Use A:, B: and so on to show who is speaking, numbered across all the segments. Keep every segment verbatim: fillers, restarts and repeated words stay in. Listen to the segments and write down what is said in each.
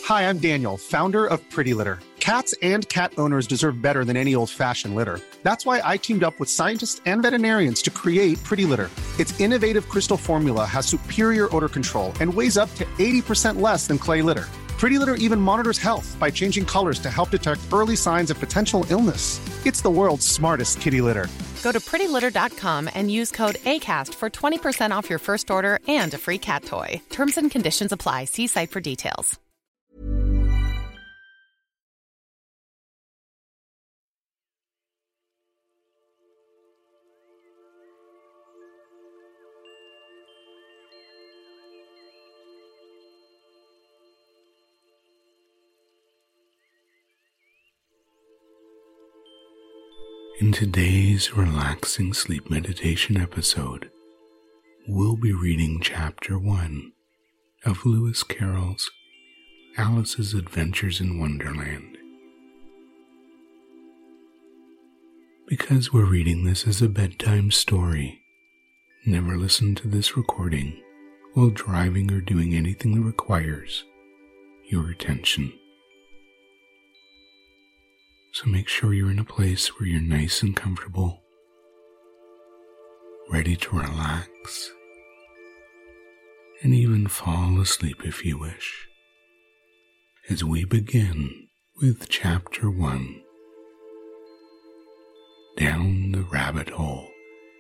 A: Hi, I'm Daniel, founder of Pretty Litter. Cats and cat owners deserve better than any old-fashioned litter. That's why I teamed up with scientists and veterinarians to create Pretty Litter. Its innovative crystal formula has superior odor control and weighs up to eighty percent less than clay litter. Pretty Litter even monitors health by changing colors to help detect early signs of potential illness. It's the world's smartest kitty litter.
B: Go to pretty litter dot com and use code ACAST for twenty percent off your first order and a free cat toy. Terms and conditions apply. See site for details.
C: In today's relaxing sleep meditation episode, we'll be reading Chapter one of Lewis Carroll's Alice's Adventures in Wonderland. Because we're reading this as a bedtime story, never listen to this recording while driving or doing anything that requires your attention. So make sure you're in a place where you're nice and comfortable, ready to relax, and even fall asleep if you wish, as we begin with Chapter one, Down the Rabbit Hole.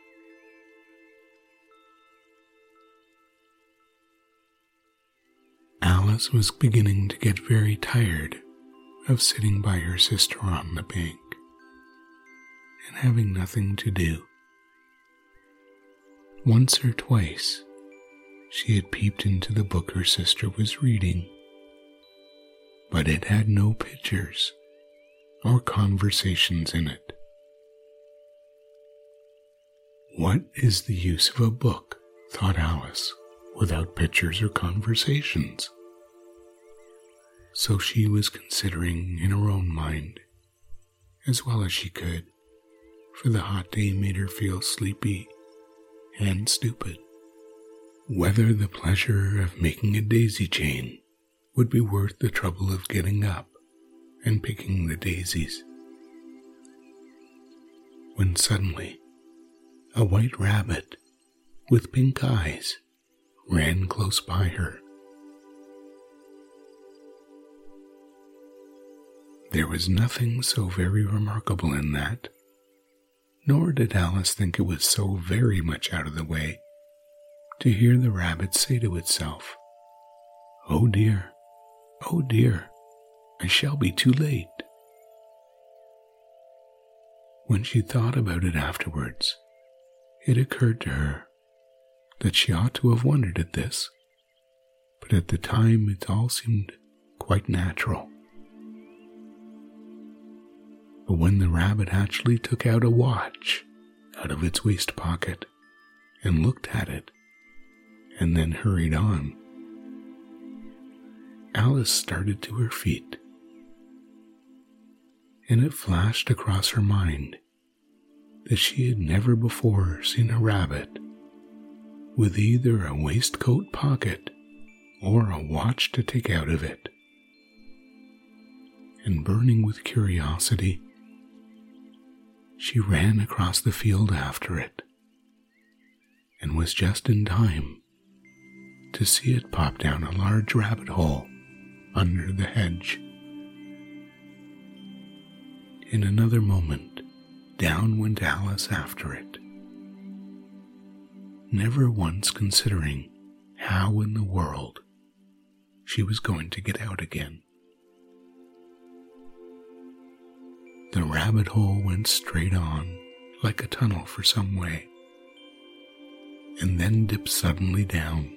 C: Alice was beginning to get very tired of sitting by her sister on the bank and having nothing to do. Once or twice, she had peeped into the book her sister was reading, but it had no pictures or conversations in it. What is the use of a book, thought Alice, without pictures or conversations? So she was considering in her own mind, as well as she could, for the hot day made her feel sleepy and stupid, whether the pleasure of making a daisy chain would be worth the trouble of getting up and picking the daisies. When suddenly, a white rabbit with pink eyes ran close by her. There was nothing so very remarkable in that, nor did Alice think it was so very much out of the way to hear the rabbit say to itself, "Oh dear, oh dear, I shall be too late." When she thought about it afterwards, it occurred to her that she ought to have wondered at this, but at the time it all seemed quite natural. But when the rabbit actually took out a watch out of its waist pocket and looked at it, and then hurried on, Alice started to her feet, and it flashed across her mind that she had never before seen a rabbit with either a waistcoat pocket or a watch to take out of it. And burning with curiosity, she ran across the field after it, and was just in time to see it pop down a large rabbit hole under the hedge. In another moment, down went Alice after it, never once considering how in the world she was going to get out again. The rabbit hole went straight on, like a tunnel for some way, and then dipped suddenly down.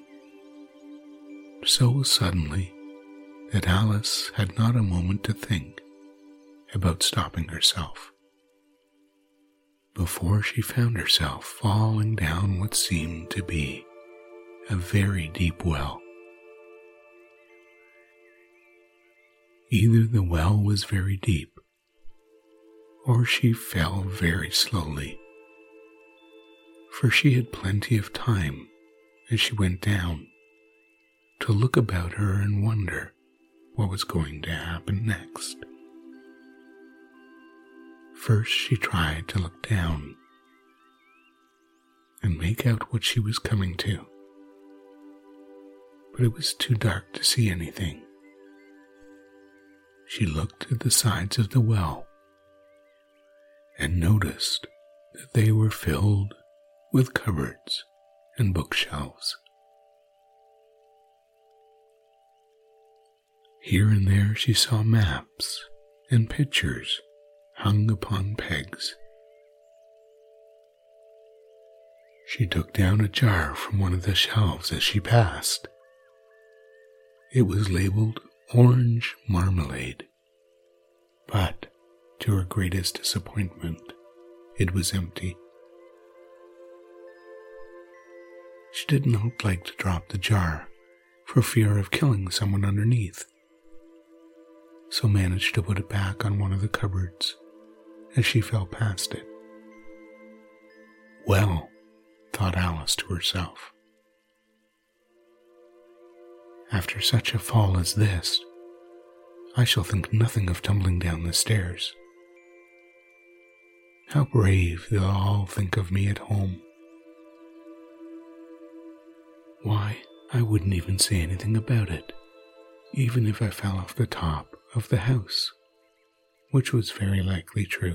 C: So suddenly that Alice had not a moment to think about stopping herself, before she found herself falling down what seemed to be a very deep well. Either the well was very deep, or she fell very slowly, for she had plenty of time as she went down to look about her and wonder what was going to happen next. First, she tried to look down and make out what she was coming to, but it was too dark to see anything. She looked at the sides of the well and noticed that they were filled with cupboards and bookshelves. Here and there she saw maps and pictures hung upon pegs. She took down a jar from one of the shelves as she passed. It was labeled orange marmalade, but to her greatest disappointment, it was empty. She did not like to drop the jar for fear of killing someone underneath, so managed to put it back on one of the cupboards as she fell past it. Well, thought Alice to herself, after such a fall as this, I shall think nothing of tumbling down the stairs. How brave they'll all think of me at home. Why, I wouldn't even say anything about it, even if I fell off the top of the house, which was very likely true.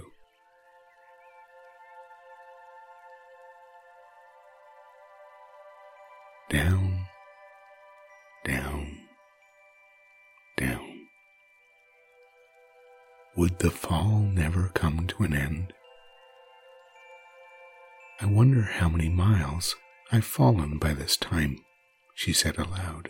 C: Down, down, down. Would the fall never come to an end? I wonder how many miles I've fallen by this time, she said aloud.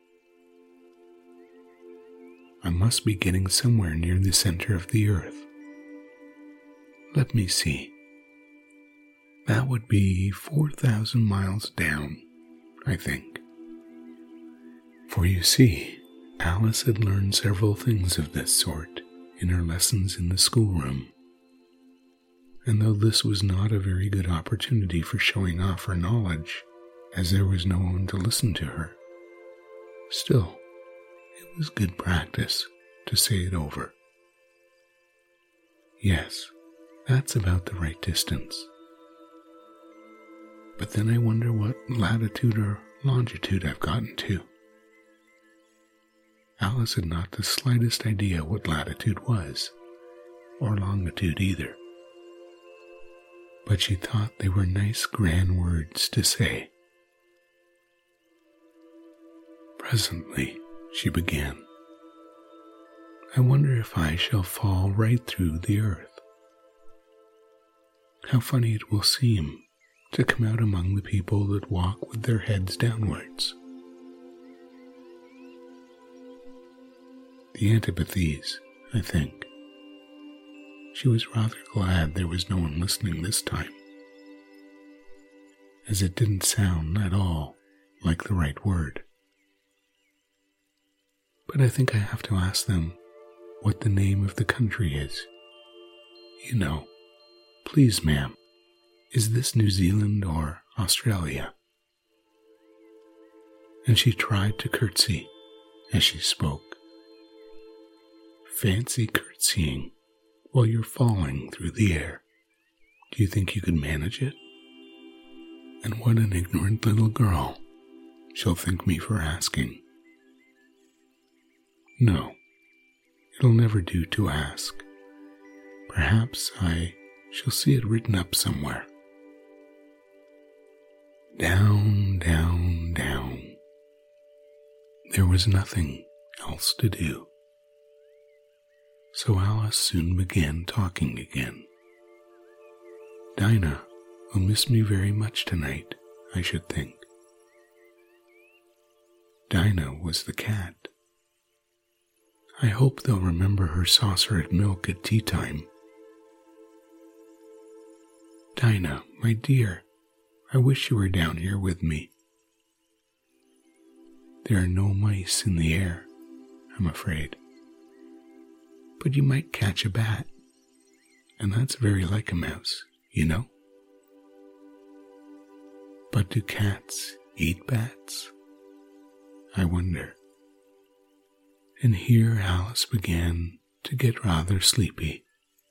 C: I must be getting somewhere near the center of the earth. Let me see. That would be four thousand miles down, I think. For you see, Alice had learned several things of this sort in her lessons in the schoolroom. And though this was not a very good opportunity for showing off her knowledge, as there was no one to listen to her, still, it was good practice to say it over. Yes, that's about the right distance. But then I wonder what latitude or longitude I've gotten to. Alice had not the slightest idea what latitude was, or longitude either. But she thought they were nice grand words to say. Presently, she began, I wonder if I shall fall right through the earth. How funny it will seem to come out among the people that walk with their heads downwards. The antipathies, I think. She was rather glad there was no one listening this time, as it didn't sound at all like the right word. But I think I have to ask them what the name of the country is. You know, please, ma'am, is this New Zealand or Australia? And she tried to curtsy as she spoke. Fancy curtsying while you're falling through the air. Do you think you could manage it? And what an ignorant little girl she'll think me for asking. No, it'll never do to ask. Perhaps I shall see it written up somewhere. Down, down, down. There was nothing else to do. So Alice soon began talking again. Dinah will miss me very much tonight, I should think. Dinah was the cat. I hope they'll remember her saucer of milk at tea time. Dinah, my dear, I wish you were down here with me. There are no mice in the air, I'm afraid. But you might catch a bat, and that's very like a mouse, you know? But do cats eat bats? I wonder. And here Alice began to get rather sleepy,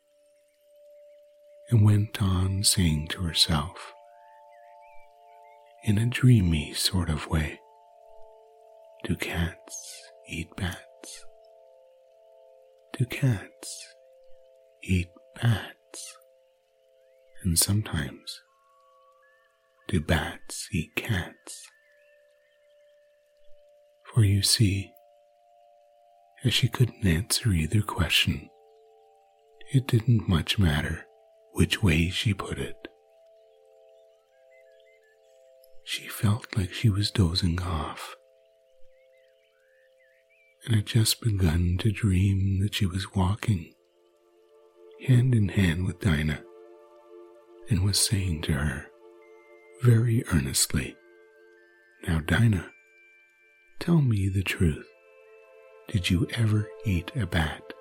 C: and went on saying to herself, in a dreamy sort of way, "Do cats eat bats? Do cats eat bats? And sometimes, do bats eat cats?" For you see, as she couldn't answer either question, it didn't much matter which way she put it. She felt like she was dozing off, and had just begun to dream that she was walking hand in hand with Dinah, and was saying to her very earnestly, "Now, Dinah, tell me the truth. Did you ever eat a bat?"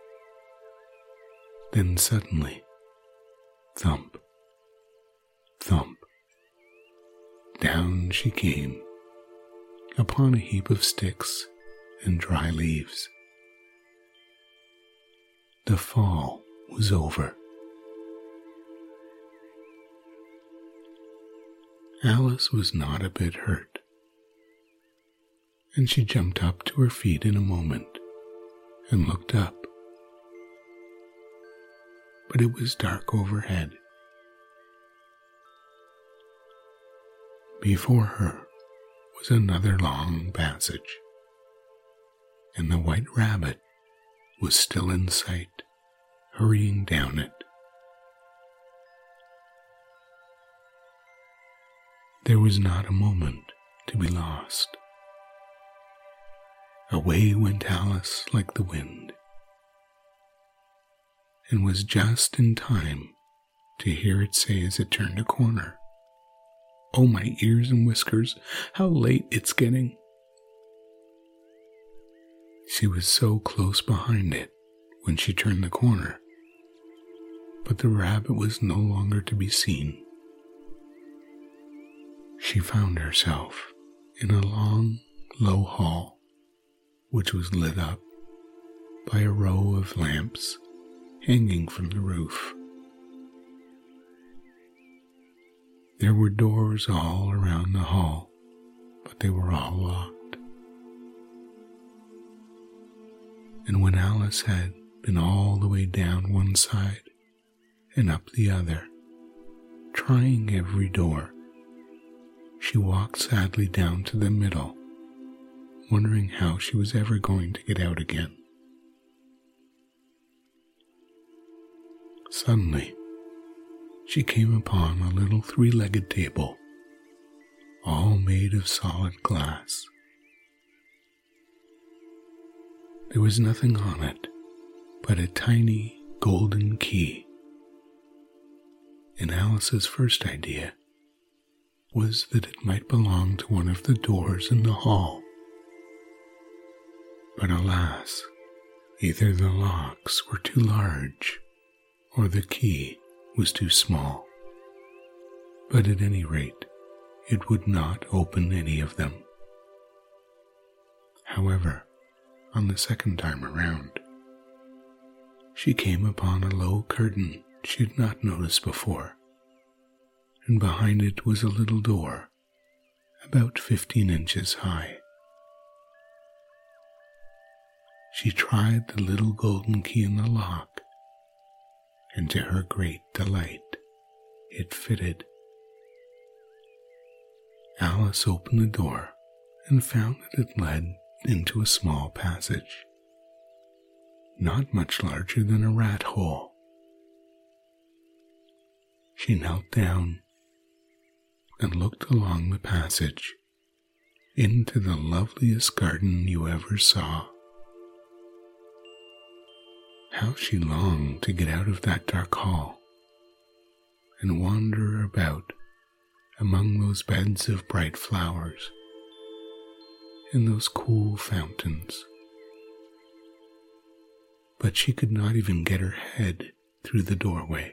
C: Then suddenly, thump, thump, down she came upon a heap of sticks and dry leaves. The fall was over. Alice was not a bit hurt, and she jumped up to her feet in a moment and looked up. But it was dark overhead. Before her was another long passage, and the White Rabbit was still in sight, hurrying down it. There was not a moment to be lost. Away went Alice like the wind, and was just in time to hear it say as it turned a corner, "Oh, my ears and whiskers, how late it's getting." She was so close behind it when she turned the corner, but the rabbit was no longer to be seen. She found herself in a long, low hall, which was lit up by a row of lamps hanging from the roof. There were doors all around the hall, but they were all locked. And when Alice had been all the way down one side and up the other, trying every door, she walked sadly down to the middle, wondering how she was ever going to get out again. Suddenly, she came upon a little three-legged table, all made of solid glass. There was nothing on it but a tiny golden key, and Alice's first idea was that it might belong to one of the doors in the hall. But alas, either the locks were too large or the key was too small. But at any rate, it would not open any of them. However, on the second time around, she came upon a low curtain she had not noticed before, and behind it was a little door about fifteen inches high. She tried the little golden key in the lock, and to her great delight, it fitted. Alice opened the door and found that it led into a small passage, not much larger than a rat hole. She knelt down and looked along the passage into the loveliest garden you ever saw. How she longed to get out of that dark hall and wander about among those beds of bright flowers and those cool fountains. But she could not even get her head through the doorway.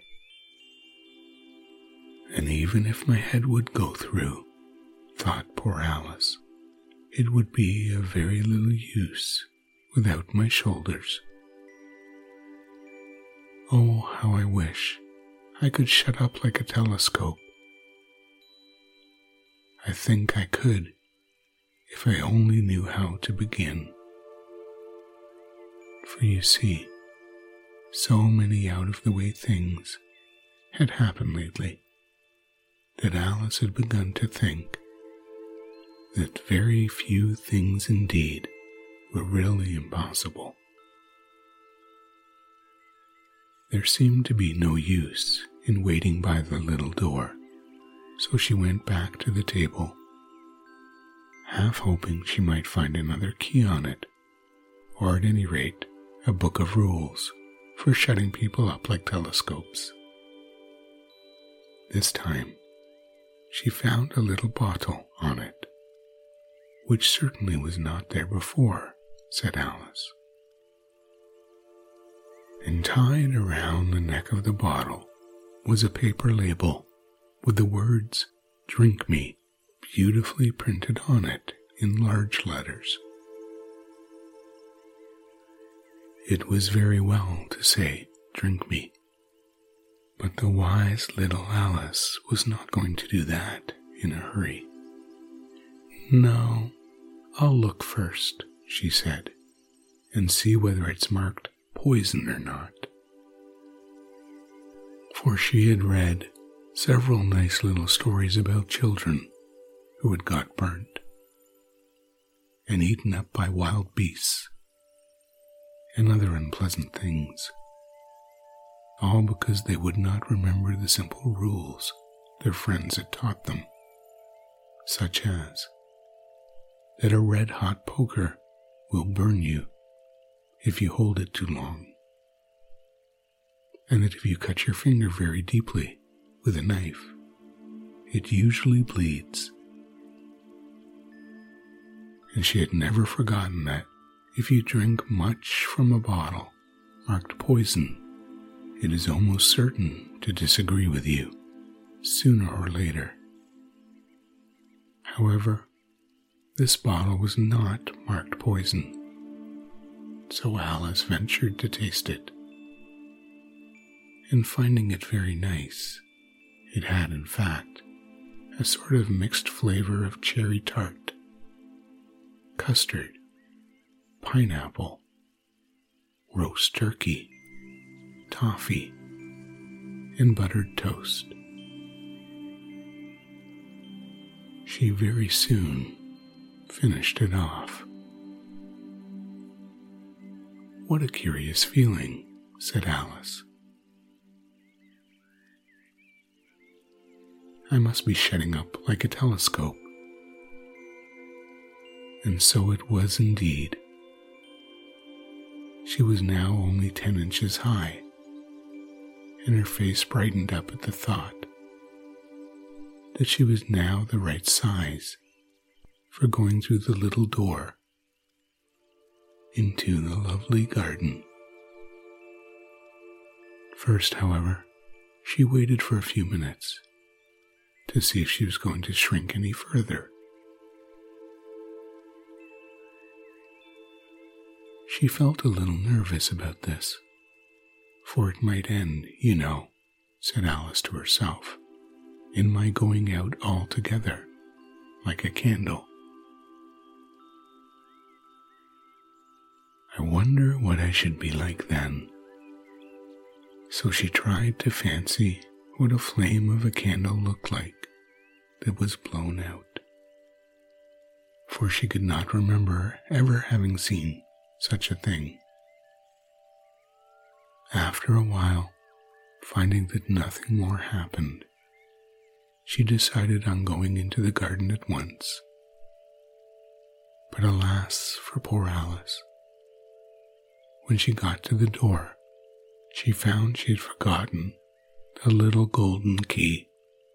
C: And even if my head would go through, thought poor Alice, it would be of very little use without my shoulders. Oh, how I wish I could shut up like a telescope. I think I could if I only knew how to begin. For you see, so many out-of-the-way things had happened lately that Alice had begun to think that very few things indeed were really impossible. There seemed to be no use in waiting by the little door, so she went back to the table, half hoping she might find another key on it, or at any rate, a book of rules for shutting people up like telescopes. This time, she found a little bottle on it, which certainly was not there before, said Alice. And tied around the neck of the bottle was a paper label with the words, "Drink me," beautifully printed on it in large letters. It was very well to say, "Drink me," but the wise little Alice was not going to do that in a hurry. "No, I'll look first," she said, "and see whether it's marked poison or not." For she had read several nice little stories about children who had got burnt and eaten up by wild beasts and other unpleasant things, all because they would not remember the simple rules their friends had taught them, such as that a red-hot poker will burn you if you hold it too long, and that if you cut your finger very deeply with a knife, it usually bleeds. And she had never forgotten that if you drink much from a bottle marked poison, it is almost certain to disagree with you sooner or later. However, this bottle was not marked poison, so Alice ventured to taste it. And finding it very nice, it had in fact a sort of mixed flavor of cherry tart, custard, pineapple, roast turkey, toffee, and buttered toast. She very soon finished it off. "What a curious feeling," said Alice. "I must be shutting up like a telescope." And so it was indeed. She was now only ten inches high, and her face brightened up at the thought that she was now the right size for going through the little door into the lovely garden. First, however, she waited for a few minutes to see if she was going to shrink any further. She felt a little nervous about this, for it might end, you know, said Alice to herself, in my going out altogether, like a candle. I wonder what I should be like then. So she tried to fancy what a flame of a candle looked like that was blown out, for she could not remember ever having seen such a thing. After a while, finding that nothing more happened, she decided on going into the garden at once. But alas for poor Alice. When she got to the door, she found she had forgotten the little golden key.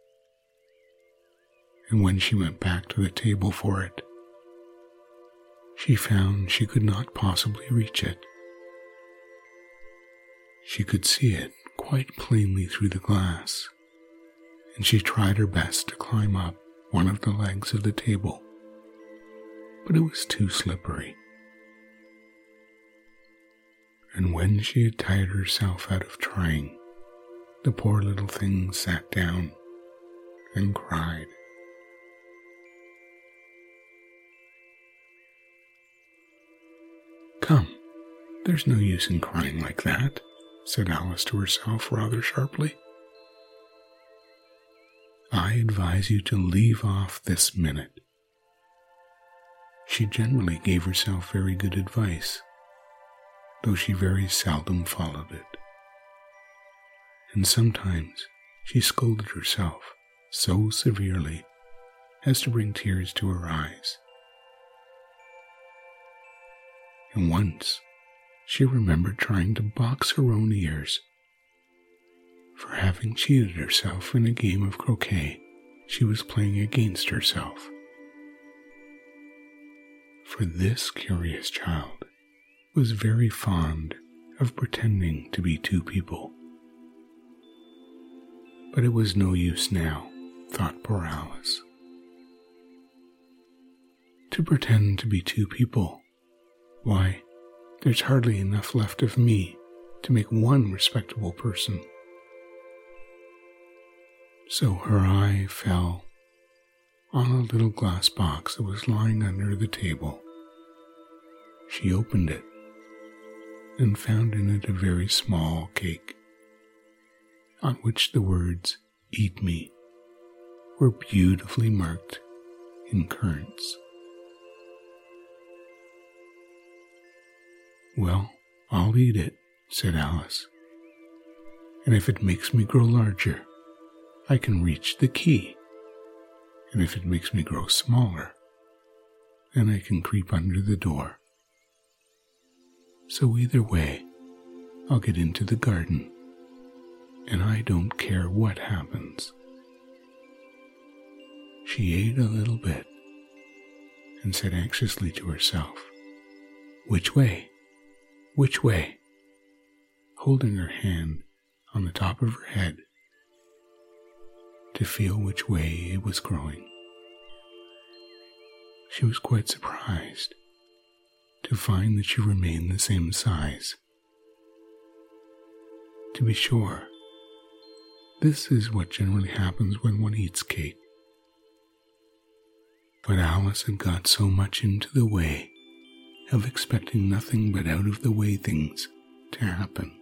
C: And when she went back to the table for it, she found she could not possibly reach it. She could see it quite plainly through the glass, and she tried her best to climb up one of the legs of the table, but it was too slippery. And when she had tired herself out of trying, the poor little thing sat down and cried. "Come, there's no use in crying like that," said Alice to herself rather sharply. "I advise you to leave off this minute." She generally gave herself very good advice, though she very seldom followed it. And sometimes she scolded herself so severely as to bring tears to her eyes. And once she remembered trying to box her own ears for having cheated herself in a game of croquet she was playing against herself. For this curious child was very fond of pretending to be two people. But it was no use now, thought poor Alice. To pretend to be two people, why, there's hardly enough left of me to make one respectable person. So her eye fell on a little glass box that was lying under the table. She opened it and found in it a very small cake, on which the words, "Eat me," were beautifully marked in currants. "Well, I'll eat it," said Alice, "and if it makes me grow larger, I can reach the key, and if it makes me grow smaller, then I can creep under the door. So either way, I'll get into the garden, and I don't care what happens." She ate a little bit and said anxiously to herself, "Which way? Which way?" holding her hand on the top of her head to feel which way it was growing. She was quite surprised to find that she remained the same size. To be sure, this is what generally happens when one eats cake. But Alice had got so much into the way of expecting nothing but out-of-the-way things to happen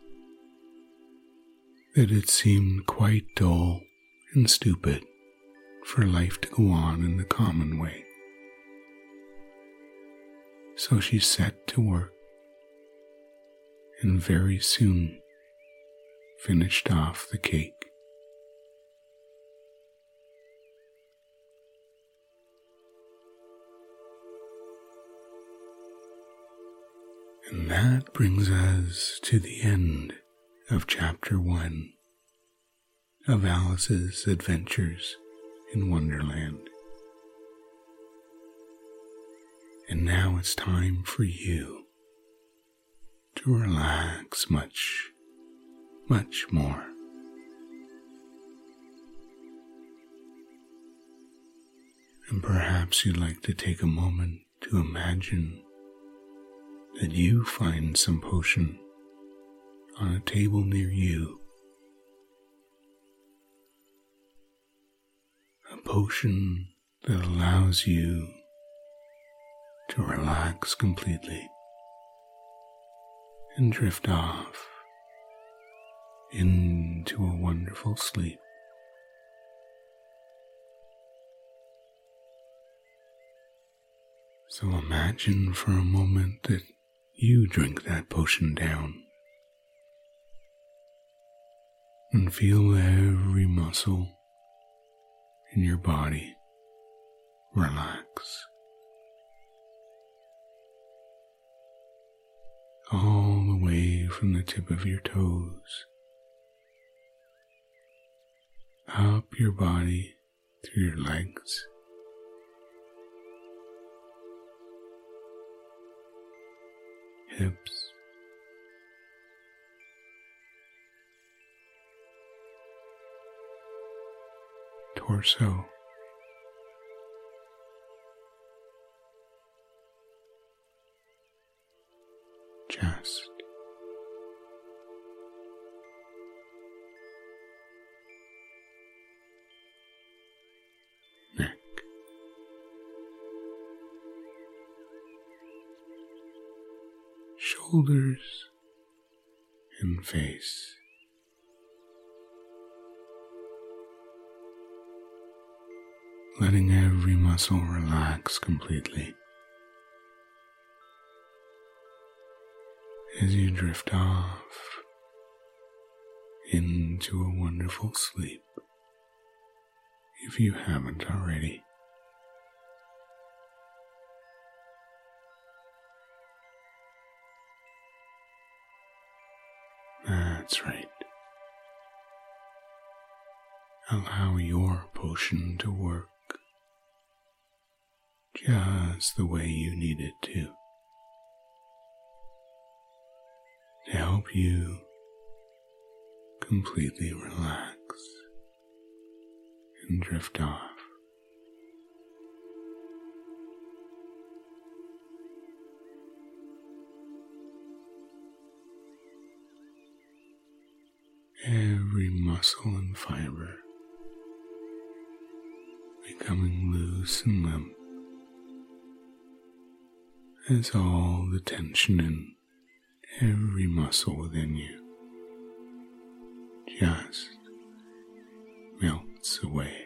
C: that it seemed quite dull and stupid for life to go on in the common way. So she set to work and very soon finished off the cake. And that brings us to the end of chapter one of Alice's Adventures in Wonderland. And now it's time for you to relax much, much more. And perhaps you'd like to take a moment to imagine that you find some potion on a table near you. A potion that allows you to relax completely and drift off into a wonderful sleep. So imagine for a moment that you drink that potion down and feel every muscle in your body relax. All the way from the tip of your toes, up your body through your legs, hips, torso, chest, shoulders, and face. Letting every muscle relax completely as you drift off into a wonderful sleep, if you haven't already. That's right. Allow your potion to work just the way you need it to, to help you completely relax and drift off. Every muscle and fiber becoming loose and limp as all the tension in every muscle within you just melts away.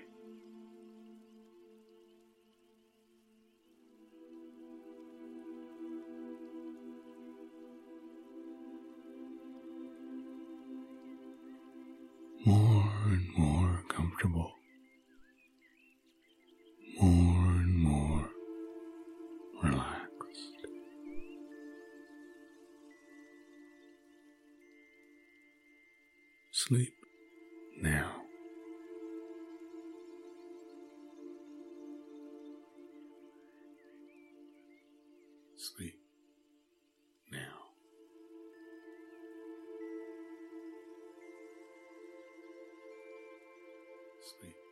C: More and more comfortable, more and more relaxed. Sleep now. Sleep now. Sleep.